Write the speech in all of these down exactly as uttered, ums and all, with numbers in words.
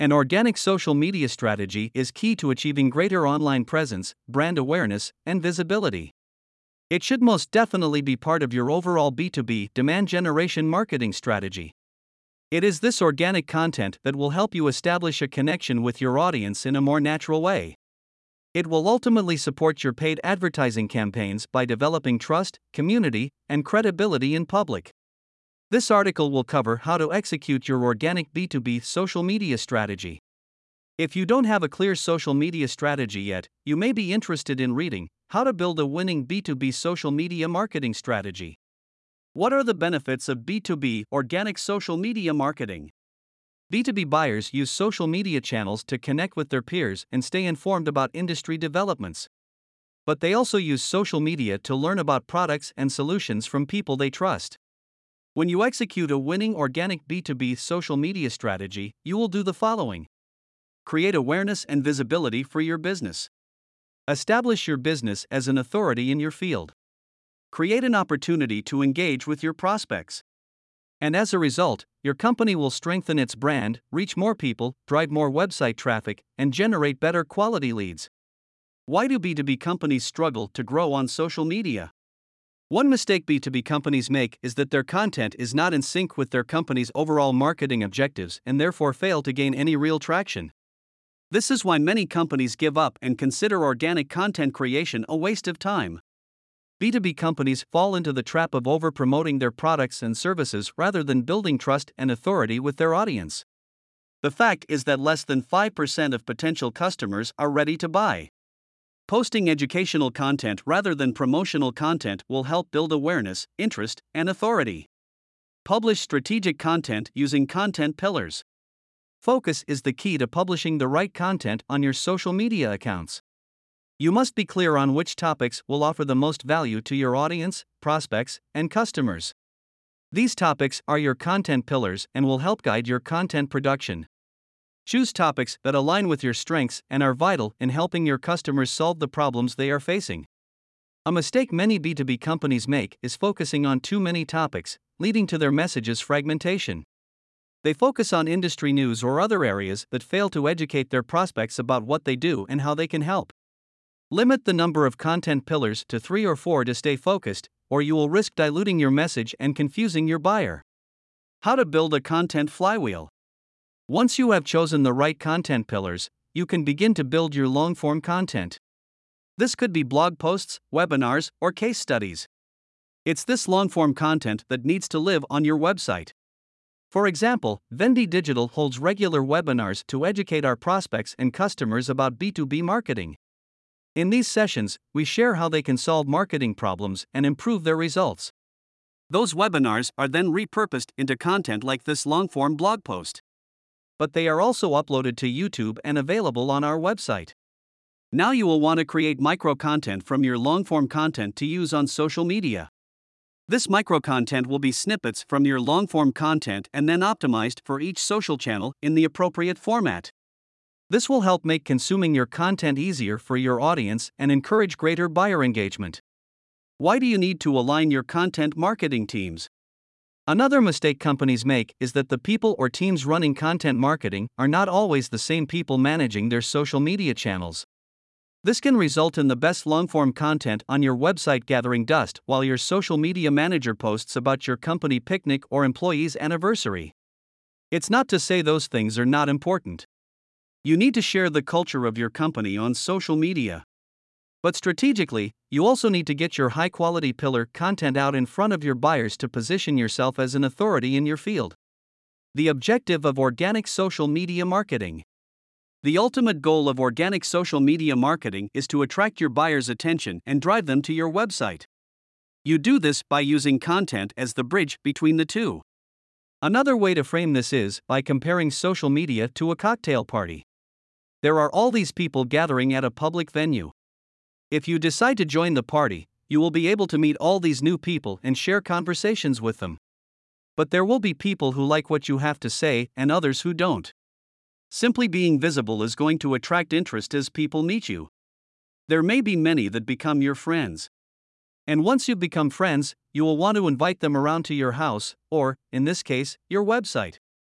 An organic social media strategy is key to achieving greater online presence, brand awareness, and visibility. It should most definitely be part of your overall B two B demand generation marketing strategy. It is this organic content that will help you establish a connection with your audience in a more natural way. It will ultimately support your paid advertising campaigns by developing trust, community, and credibility in public. This article will cover how to execute your organic B two B social media strategy. If you don't have a clear social media strategy yet, you may be interested in reading How to Build a Winning B two B Social Media Marketing Strategy. What are the benefits of B two B organic social media marketing? B two B buyers use social media channels to connect with their peers and stay informed about industry developments. But they also use social media to learn about products and solutions from people they trust. When you execute a winning organic B two B social media strategy, you will do the following. Create awareness and visibility for your business. Establish your business as an authority in your field. Create an opportunity to engage with your prospects. And as a result, your company will strengthen its brand, reach more people, drive more website traffic, and generate better quality leads. Why do B two B companies struggle to grow on social media? One mistake B two B companies make is that their content is not in sync with their company's overall marketing objectives and therefore fail to gain any real traction. This is why many companies give up and consider organic content creation a waste of time. B two B companies fall into the trap of over-promoting their products and services rather than building trust and authority with their audience. The fact is that less than five percent of potential customers are ready to buy. Posting educational content rather than promotional content will help build awareness, interest, and authority. Publish strategic content using content pillars. Focus is the key to publishing the right content on your social media accounts. You must be clear on which topics will offer the most value to your audience, prospects, and customers. These topics are your content pillars and will help guide your content production. Choose topics that align with your strengths and are vital in helping your customers solve the problems they are facing. A mistake many B two B companies make is focusing on too many topics, leading to their messages fragmentation. They focus on industry news or other areas that fail to educate their prospects about what they do and how they can help. Limit the number of content pillars to three or four to stay focused, or you will risk diluting your message and confusing your buyer. How to build a content flywheel. Once you have chosen the right content pillars, you can begin to build your long-form content. This could be blog posts, webinars, or case studies. It's this long-form content that needs to live on your website. For example, Vendy Digital holds regular webinars to educate our prospects and customers about B two B marketing. In these sessions, we share how they can solve marketing problems and improve their results. Those webinars are then repurposed into content like this long-form blog post. But they are also uploaded to YouTube and available on our website. Now you will want to create micro-content from your long-form content to use on social media. This micro-content will be snippets from your long-form content and then optimized for each social channel in the appropriate format. This will help make consuming your content easier for your audience and encourage greater buyer engagement. Why do you need to align your content marketing teams? Another mistake companies make is that the people or teams running content marketing are not always the same people managing their social media channels. This can result in the best long-form content on your website gathering dust while your social media manager posts about your company picnic or employee's anniversary. It's not to say those things are not important. You need to share the culture of your company on social media. But strategically, you also need to get your high-quality pillar content out in front of your buyers to position yourself as an authority in your field. The objective of organic social media marketing. The ultimate goal of organic social media marketing is to attract your buyers' attention and drive them to your website. You do this by using content as the bridge between the two. Another way to frame this is by comparing social media to a cocktail party. There are all these people gathering at a public venue. If you decide to join the party, you will be able to meet all these new people and share conversations with them. But there will be people who like what you have to say and others who don't. Simply being visible is going to attract interest as people meet you. There may be many that become your friends. And once you become friends, you will want to invite them around to your house, or, in this case, your website.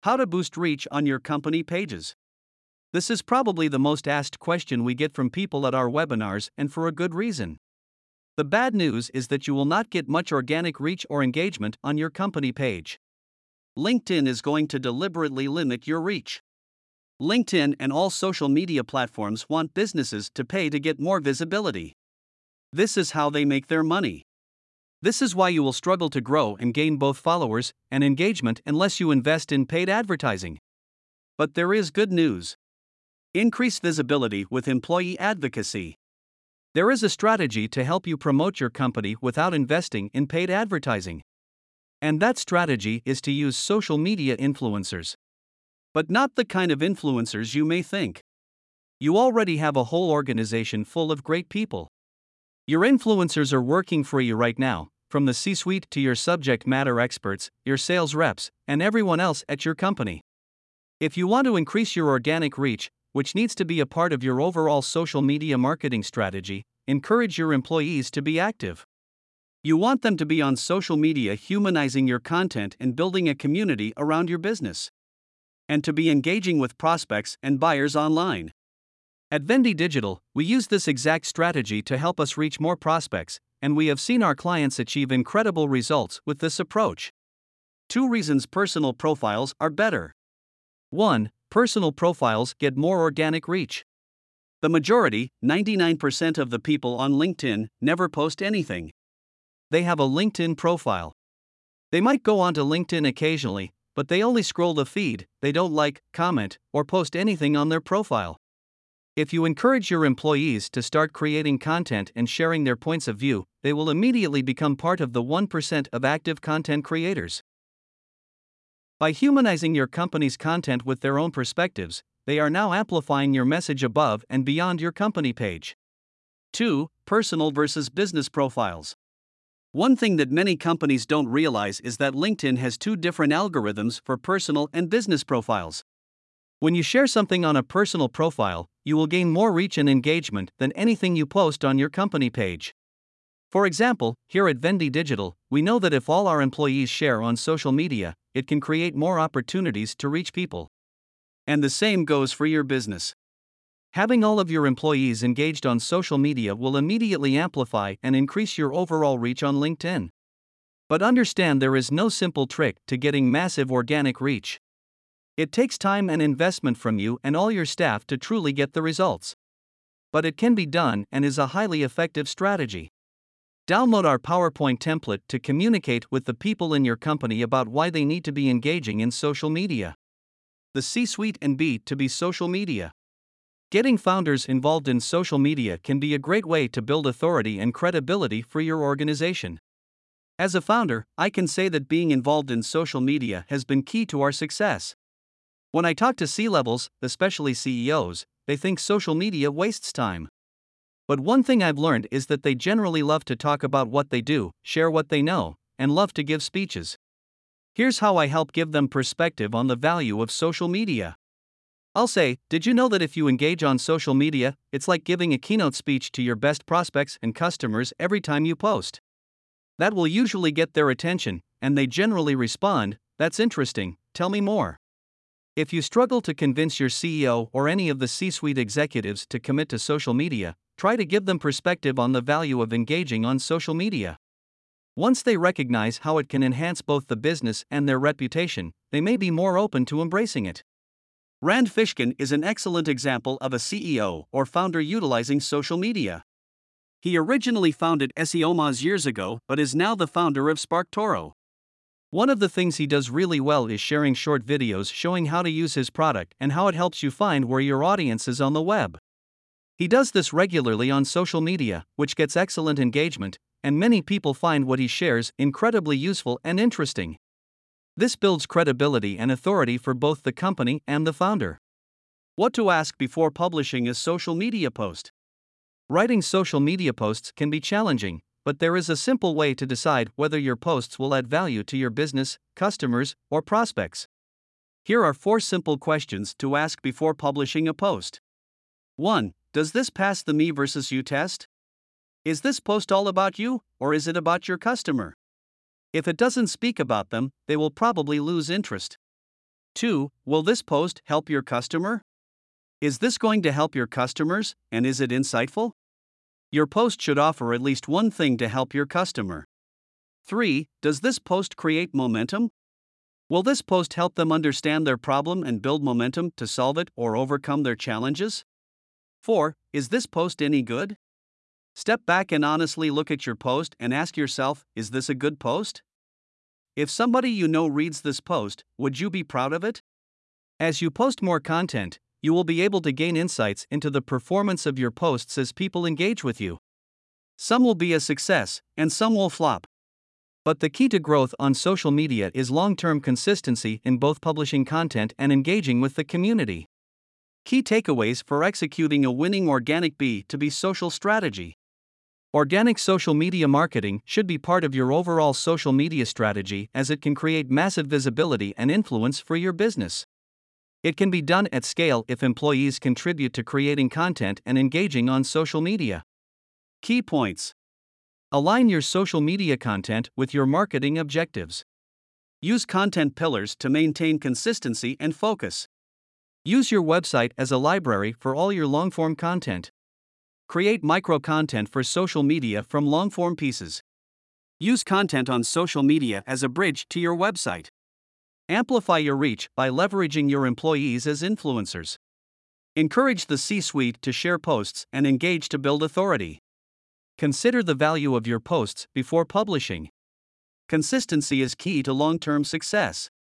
How to boost reach on your company pages. This is probably the most asked question we get from people at our webinars, and for a good reason. The bad news is that you will not get much organic reach or engagement on your company page. LinkedIn is going to deliberately limit your reach. LinkedIn and all social media platforms want businesses to pay to get more visibility. This is how they make their money. This is why you will struggle to grow and gain both followers and engagement unless you invest in paid advertising. But there is good news. Increase visibility with employee advocacy. There is a strategy to help you promote your company without investing in paid advertising. And that strategy is to use social media influencers. But not the kind of influencers you may think. You already have a whole organization full of great people. Your influencers are working for you right now, from the C-suite to your subject matter experts, your sales reps, and everyone else at your company. If you want to increase your organic reach, which needs to be a part of your overall social media marketing strategy, encourage your employees to be active. You want them to be on social media humanizing your content and building a community around your business. And to be engaging with prospects and buyers online. At Vendi Digital, we use this exact strategy to help us reach more prospects, and we have seen our clients achieve incredible results with this approach. Two reasons personal profiles are better. one. Personal profiles get more organic reach. The majority, ninety-nine percent of the people on LinkedIn, never post anything. They have a LinkedIn profile. They might go onto LinkedIn occasionally, but they only scroll the feed, they don't like, comment, or post anything on their profile. If you encourage your employees to start creating content and sharing their points of view, they will immediately become part of the one percent of active content creators. By humanizing your company's content with their own perspectives, they are now amplifying your message above and beyond your company page. two. Personal versus business profiles. One thing that many companies don't realize is that LinkedIn has two different algorithms for personal and business profiles. When you share something on a personal profile, you will gain more reach and engagement than anything you post on your company page. For example, here at Vendi Digital, we know that if all our employees share on social media, it can create more opportunities to reach people. And the same goes for your business. Having all of your employees engaged on social media will immediately amplify and increase your overall reach on LinkedIn. But understand there is no simple trick to getting massive organic reach. It takes time and investment from you and all your staff to truly get the results. But it can be done and is a highly effective strategy. Download our PowerPoint template to communicate with the people in your company about why they need to be engaging in social media. The C-suite and B to B social media. Getting founders involved in social media can be a great way to build authority and credibility for your organization. As a founder, I can say that being involved in social media has been key to our success. When I talk to C-levels, especially C E Os, they think social media wastes time. But one thing I've learned is that they generally love to talk about what they do, share what they know, and love to give speeches. Here's how I help give them perspective on the value of social media. I'll say, did you know that if you engage on social media, it's like giving a keynote speech to your best prospects and customers every time you post? That will usually get their attention, and they generally respond, that's interesting, tell me more. If you struggle to convince your C E O or any of the C-suite executives to commit to social media, try to give them perspective on the value of engaging on social media. Once they recognize how it can enhance both the business and their reputation, they may be more open to embracing it. Rand Fishkin is an excellent example of a C E O or founder utilizing social media. He originally founded SEOmoz years ago but is now the founder of SparkToro. One of the things he does really well is sharing short videos showing how to use his product and how it helps you find where your audience is on the web. He does this regularly on social media, which gets excellent engagement, and many people find what he shares incredibly useful and interesting. This builds credibility and authority for both the company and the founder. What to ask before publishing a social media post? Writing social media posts can be challenging, but there is a simple way to decide whether your posts will add value to your business, customers, or prospects. Here are four simple questions to ask before publishing a post. one. Does this pass the me versus you test? Is this post all about you, or is it about your customer? If it doesn't speak about them, they will probably lose interest. two. Will this post help your customer? Is this going to help your customers, and is it insightful? Your post should offer at least one thing to help your customer. three. Does this post create momentum? Will this post help them understand their problem and build momentum to solve it or overcome their challenges? four. Is this post any good? Step back and honestly look at your post and ask yourself, is this a good post? If somebody you know reads this post, would you be proud of it? As you post more content, you will be able to gain insights into the performance of your posts as people engage with you. Some will be a success, and some will flop. But the key to growth on social media is long-term consistency in both publishing content and engaging with the community. Key takeaways for executing a winning organic B two B social strategy. Organic social media marketing should be part of your overall social media strategy as it can create massive visibility and influence for your business. It can be done at scale if employees contribute to creating content and engaging on social media. Key points. Align your social media content with your marketing objectives. Use content pillars to maintain consistency and focus. Use your website as a library for all your long-form content. Create micro-content for social media from long-form pieces. Use content on social media as a bridge to your website. Amplify your reach by leveraging your employees as influencers. Encourage the C-suite to share posts and engage to build authority. Consider the value of your posts before publishing. Consistency is key to long-term success.